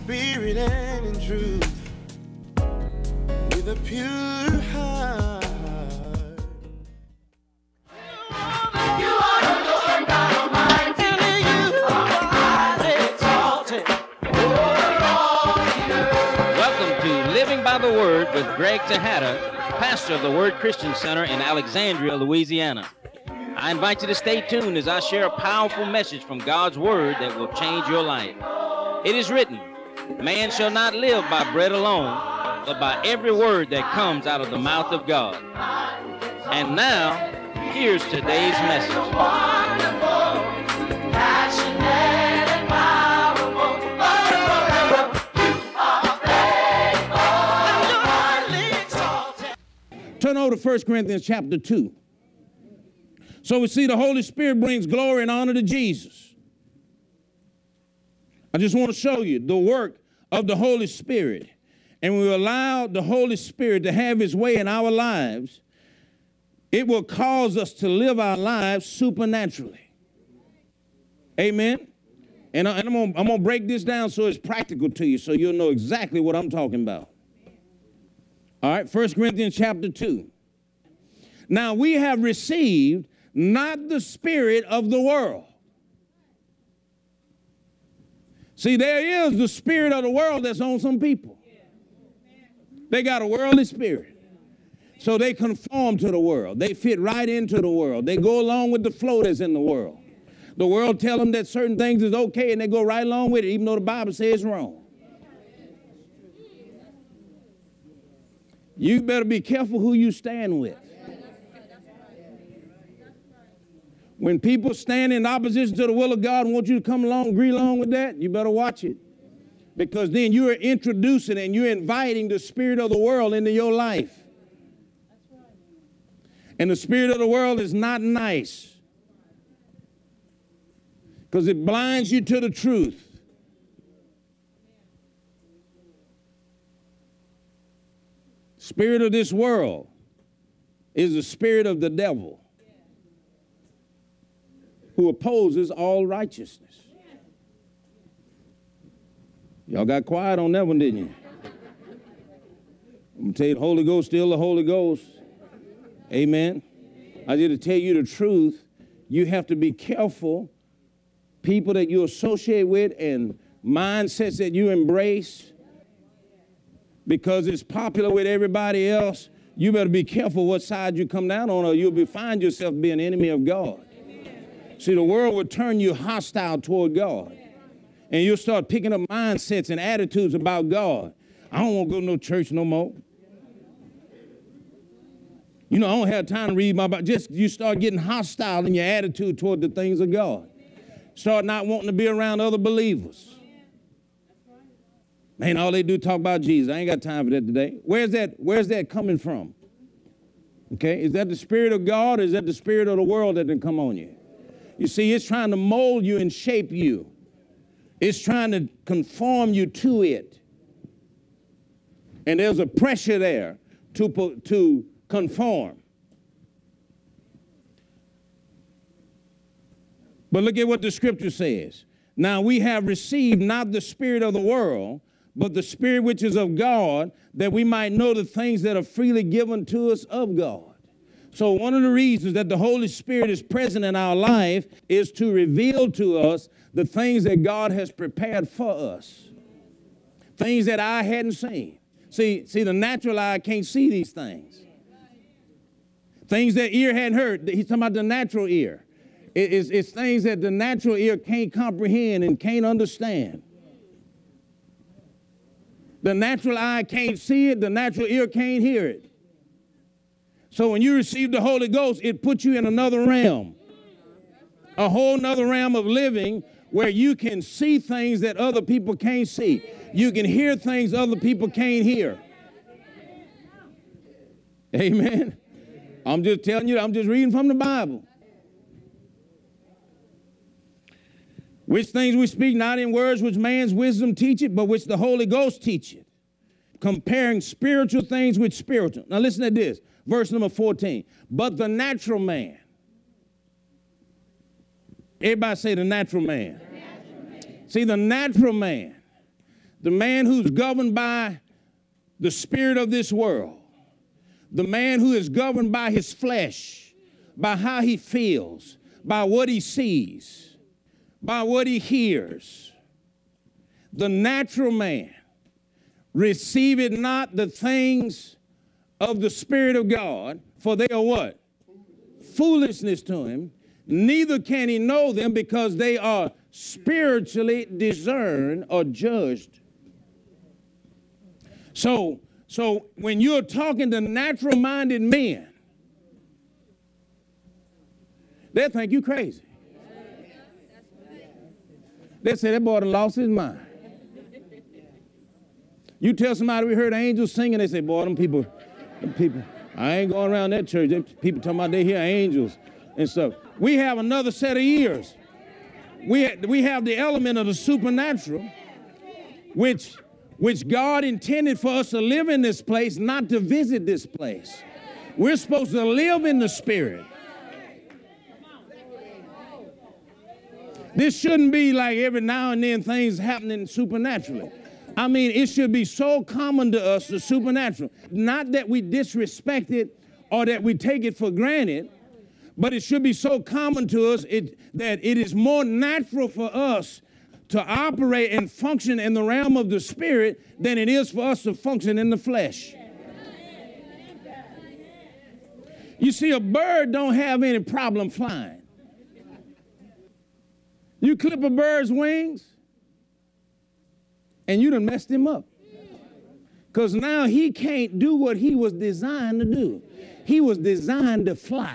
spirit and in truth, with a pure heart. You are the Lord God Almighty, and you are exalted over all the earth. Welcome to Living by the Word with Greg Tejada, pastor of the Word Christian Center in Alexandria, Louisiana. I invite you to stay tuned as I share a powerful message from God's Word that will change your life. It is written, man shall not live by bread alone, but by every word that comes out of the mouth of God. And now, here's today's message. Wonderful, passionate and powerful, you are faithful, and you're highly exalted. Turn over to 1 Corinthians chapter 2. So we see the Holy Spirit brings glory and honor to Jesus. I just want to show you the work of the Holy Spirit. And we allow the Holy Spirit to have his way in our lives, it will cause us to live our lives supernaturally. Amen? And I'm going to break this down so it's practical to you so you'll know exactly what I'm talking about. All right, 1 Corinthians chapter 2. Now we have received not the spirit of the world. See, there is the spirit of the world that's on some people. They got a worldly spirit. So they conform to the world. They fit right into the world. They go along with the flow that's in the world. The world tell them that certain things is okay and they go right along with it, even though the Bible says it's wrong. You better be careful who you stand with. When people stand in opposition to the will of God and want you to come along, agree along with that, you better watch it. Because then you are introducing and you're inviting the spirit of the world into your life. And the spirit of the world is not nice. Because it blinds you to the truth. Spirit of this world is the spirit of the devil, who opposes all righteousness. Y'all got quiet on that one, didn't you? I'm going to tell you, the Holy Ghost, still the Holy Ghost. Amen. I did to tell you the truth. You have to be careful. People that you associate with and mindsets that you embrace, because it's popular with everybody else, you better be careful what side you come down on, or you'll find yourself being an enemy of God. See, the world will turn you hostile toward God. And you'll start picking up mindsets and attitudes about God. I don't want to go to no church no more. You know, I don't have time to read my Bible. Just you start getting hostile in your attitude toward the things of God. Start not wanting to be around other believers. Man, all they do is talk about Jesus. I ain't got time for that today. Where's that coming from? Okay, is that the spirit of God, or is that the spirit of the world that done come on you? You see, it's trying to mold you and shape you. It's trying to conform you to it. And there's a pressure there to conform. But look at what the scripture says. Now we have received not the spirit of the world, but the spirit which is of God, that we might know the things that are freely given to us of God. So one of the reasons that the Holy Spirit is present in our life is to reveal to us the things that God has prepared for us. Things that eye hadn't seen. See, the natural eye can't see these things. Things that ear hadn't heard. He's talking about the natural ear. It's things that the natural ear can't comprehend and can't understand. The natural eye can't see it. The natural ear can't hear it. So when you receive the Holy Ghost, it puts you in another realm, a whole nother realm of living where you can see things that other people can't see. You can hear things other people can't hear. Amen. I'm just telling you, I'm just reading from the Bible. Which things we speak not in words which man's wisdom teacheth, but which the Holy Ghost teacheth, comparing spiritual things with spiritual. Now listen to this. Verse number 14. But the natural man. Everybody say the natural man. See, the natural man the man who's governed by the spirit of this world, the man who is governed by his flesh, by how he feels, by what he sees, by what he hears. The natural man receiveth not the things of the Spirit of God, for they are what? Foolishness to him. Neither can he know them, because they are spiritually discerned or judged. So when you're talking to natural-minded men, they think you crazy. They say that boy done lost his mind. You tell somebody we heard angels singing, they say, boy, them people, I ain't going around that church. People talking about they hear angels and stuff. We have another set of ears. We have the element of the supernatural, which God intended for us to live in this place, not to visit this place. We're supposed to live in the Spirit. This shouldn't be like every now and then things happening supernaturally. I mean, it should be so common to us, the supernatural. Not that we disrespect it or that we take it for granted, but it should be so common to us that it is more natural for us to operate and function in the realm of the Spirit than it is for us to function in the flesh. You see, a bird don't have any problem flying. You clip a bird's wings, and you done messed him up. Because now he can't do what he was designed to do. He was designed to fly.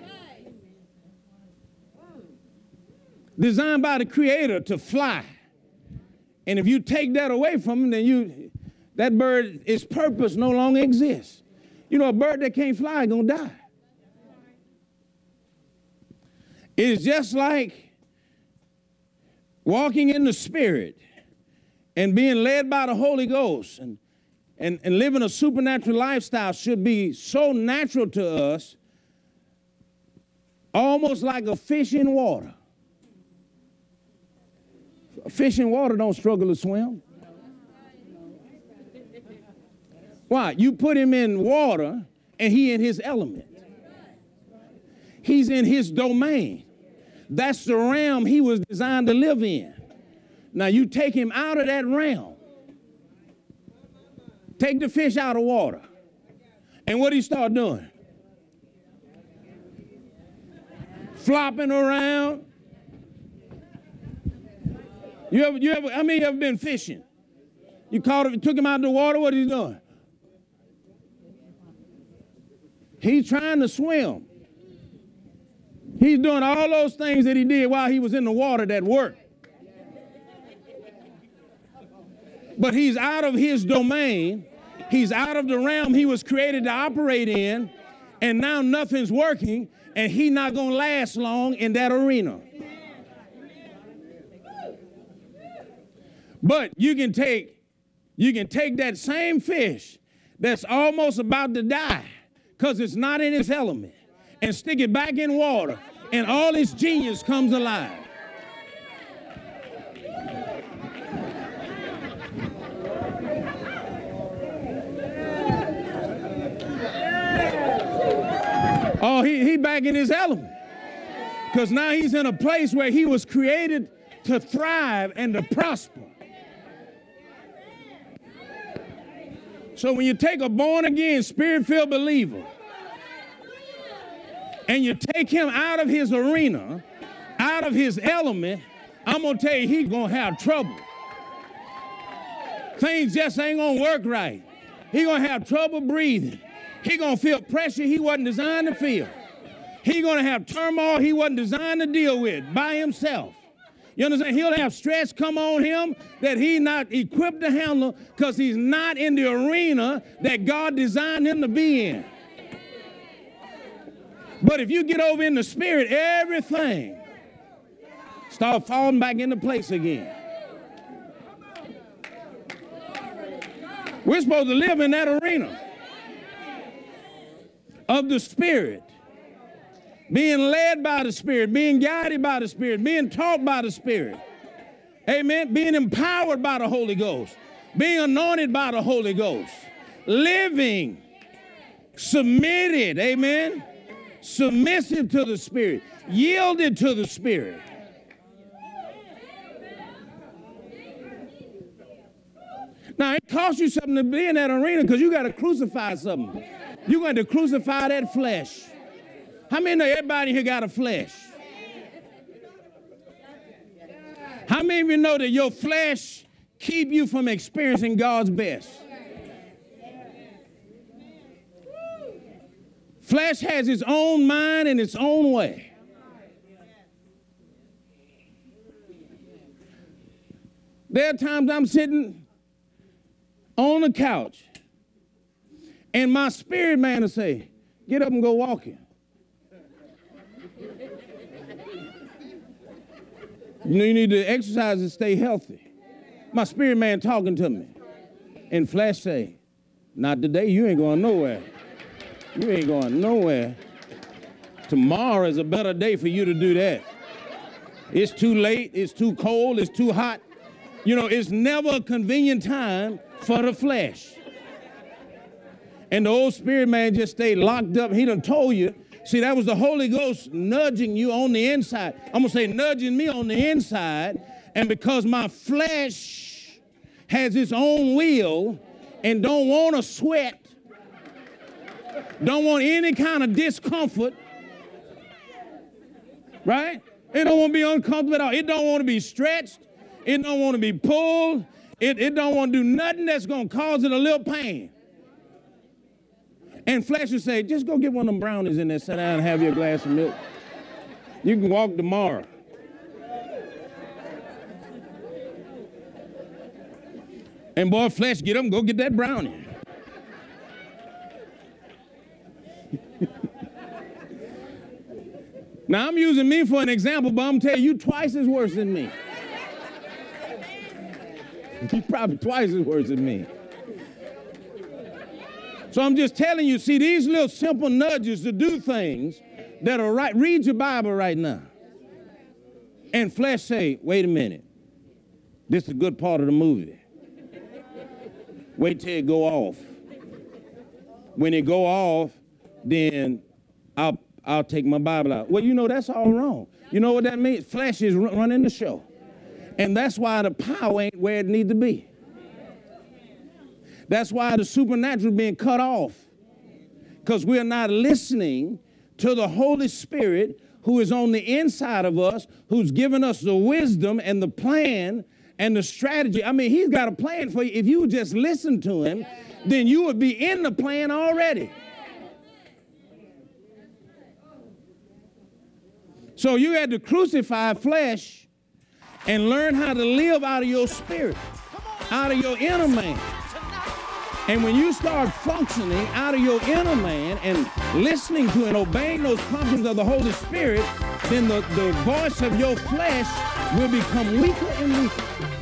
Designed by the Creator to fly. And if you take that away from him, then that bird, its purpose no longer exists. You know, a bird that can't fly is going to die. It is just like walking in the Spirit and being led by the Holy Ghost and living a supernatural lifestyle should be so natural to us, almost like a fish in water. A fish in water don't struggle to swim. Why? You put him in water and he in his element. He's in his domain. That's the realm he was designed to live in. Now you take him out of that realm. Take the fish out of water. And what do you start doing? Flopping around. You ever, how many of you ever been fishing? You caught him, took him out of the water, what are you doing? He's trying to swim. He's doing all those things that he did while he was in the water that worked. But he's out of his domain. He's out of the realm he was created to operate in, and now nothing's working, and he's not going to last long in that arena. But you can take that same fish that's almost about to die because it's not in its element, and stick it back in water, and all its genius comes alive. Oh, he back in his element. Because now he's in a place where he was created to thrive and to prosper. So when you take a born-again, spirit-filled believer and you take him out of his arena, out of his element, I'm going to tell you, he's going to have trouble. Things just ain't going to work right. He's going to have trouble breathing. He's going to feel pressure he wasn't designed to feel. He's going to have turmoil he wasn't designed to deal with by himself. You understand? He'll have stress come on him that he's not equipped to handle because he's not in the arena that God designed him to be in. But if you get over in the Spirit, everything start falling back into place again. We're supposed to live in that arena of the Spirit, being led by the Spirit, being guided by the Spirit, being taught by the Spirit. Amen. Being empowered by the Holy Ghost. being anointed by the Holy Ghost, living, submitted, amen, submissive to the Spirit, yielded to the Spirit. Now, it costs you something to be in that arena because you got to crucify something. You're going to crucify that flesh. How many know everybody here got a flesh? How many of you know that your flesh keep you from experiencing God's best? Flesh has its own mind and its own way. There are times I'm sitting on the couch and my spirit man will say, get up and go walking. You know, you need to exercise and stay healthy. My spirit man talking to me. And flesh say, not today, you ain't going nowhere. You ain't going nowhere. Tomorrow is a better day for you to do that. It's too late, it's too cold, it's too hot. You know, it's never a convenient time for the flesh. And the old spirit man just stayed locked up. He done told you. See, that was the Holy Ghost nudging you on the inside. I'm going to say nudging me on the inside. And because my flesh has its own will and don't want to sweat, don't want any kind of discomfort, right? It don't want to be uncomfortable at all. It don't want to be stretched. It don't want to be pulled. It don't want to do nothing that's going to cause it a little pain. And flesh will say, just go get one of them brownies in there, sit down and have your glass of milk. You can walk tomorrow. And boy, flesh, get up, go get that brownie. Now, I'm using me for an example, but I'm telling you, you're twice as worse than me. You're probably twice as worse than me. So I'm just telling you, see, these little simple nudges to do things that are right. Read your Bible right now. And flesh say, wait a minute. This is a good part of the movie. Wait till it go off. When it go off, then I'll take my Bible out. Well, you know, that's all wrong. You know what that means? Flesh is running the show. And that's why the power ain't where it needs to be. That's why the supernatural is being cut off. Because we're not listening to the Holy Spirit who is on the inside of us, who's given us the wisdom and the plan and the strategy. I mean, he's got a plan for you. If you would just listen to him, then you would be in the plan already. So you had to crucify flesh and learn how to live out of your spirit, out of your inner man. And when you start functioning out of your inner man and listening to and obeying those promptings of the Holy Spirit, then the voice of your flesh will become weaker and weaker.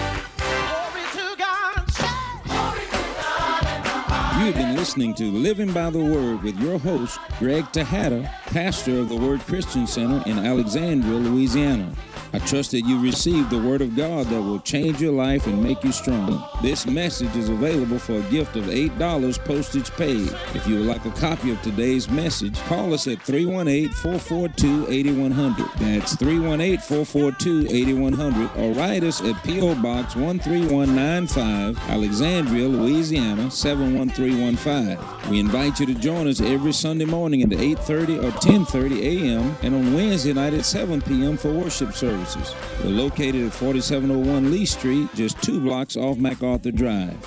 You've been listening to Living by the Word with your host, Greg Tejada, pastor of the Word Christian Center in Alexandria, Louisiana. I trust that you received the Word of God that will change your life and make you strong. This message is available for a gift of $8 postage paid. If you would like a copy of today's message, call us at 318-442-8100. That's 318-442-8100, or write us at P.O. Box 13195, Alexandria, Louisiana 71315. We invite you to join us every Sunday morning at 8:30 or 10:30 a.m. and on Wednesday night at 7 p.m. for worship services. We're located at 4701 Lee Street, just 2 blocks off MacArthur Drive.